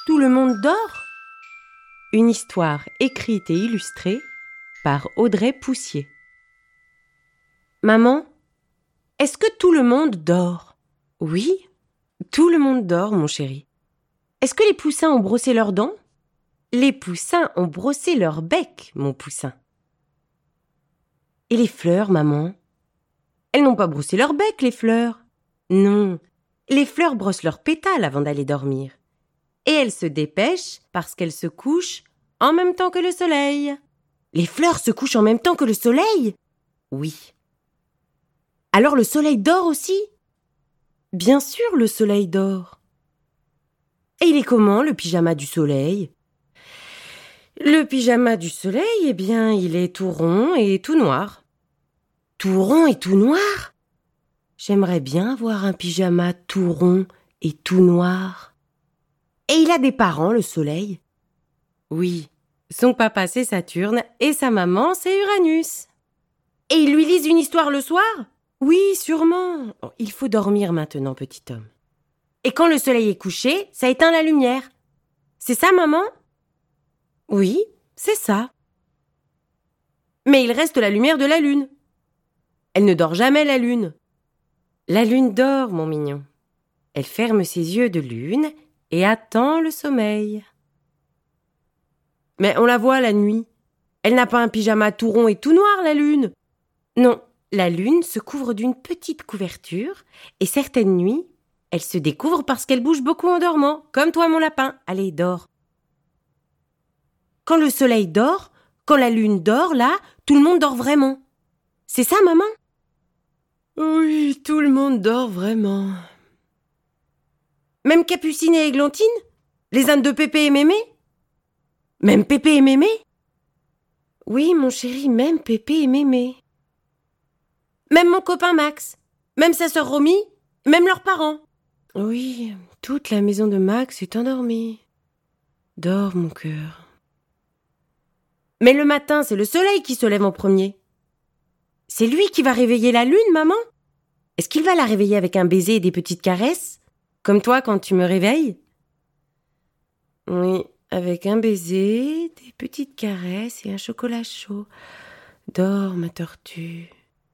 Tout le monde dort? Une histoire écrite et illustrée par Audrey Poussier. Maman, est-ce que tout le monde dort? Oui, tout le monde dort, mon chéri. Est-ce que les poussins ont brossé leurs dents? Les poussins ont brossé leur bec, mon poussin. Et les fleurs, maman? Elles n'ont pas brossé leur bec, les fleurs. Non, les fleurs brossent leurs pétales avant d'aller dormir. Et elles se dépêchent parce qu'elles se couchent en même temps que le soleil. Les fleurs se couchent en même temps que le soleil? Oui. Alors le soleil dort aussi? Bien sûr, le soleil dort. Et il est comment, le pyjama du soleil? Le pyjama du soleil, eh bien, il est tout rond et tout noir. Tout rond et tout noir? J'aimerais bien avoir un pyjama tout rond et tout noir. Et il a des parents, le soleil? Oui, son papa c'est Saturne et sa maman c'est Uranus. Et ils lui lisent une histoire le soir? Oui, sûrement. Il faut dormir maintenant, petit homme. Et quand le soleil est couché, ça éteint la lumière. C'est ça, maman? Oui, c'est ça. Mais il reste la lumière de la lune. Elle ne dort jamais, la lune. La lune dort, mon mignon. Elle ferme ses yeux de lune et attend le sommeil. Mais on la voit la nuit. Elle n'a pas un pyjama tout rond et tout noir, la lune. Non, la lune se couvre d'une petite couverture et certaines nuits, elle se découvre parce qu'elle bouge beaucoup en dormant, comme toi, mon lapin. Allez, dors. Quand le soleil dort, quand la lune dort, là, tout le monde dort vraiment. C'est ça, maman? Oui, tout le monde dort vraiment. Même Capucine et Églantine? Les ânes de Pépé et Mémé? Même Pépé et Mémé? Oui, mon chéri, même Pépé et Mémé. Même mon copain Max? Même sa sœur Romy? Même leurs parents? Oui, toute la maison de Max est endormie. Dors, mon cœur. Mais le matin, c'est le soleil qui se lève en premier. C'est lui qui va réveiller la lune, maman? Est-ce qu'il va la réveiller avec un baiser et des petites caresses? Comme toi quand tu me réveilles? Oui, avec un baiser, des petites caresses et un chocolat chaud. Dors, ma tortue.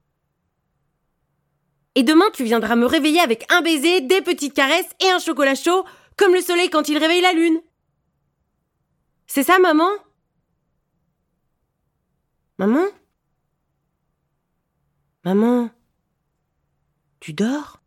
Et demain, tu viendras me réveiller avec un baiser, des petites caresses et un chocolat chaud, comme le soleil quand il réveille la lune. C'est ça, maman? Maman? Maman? Tu dors?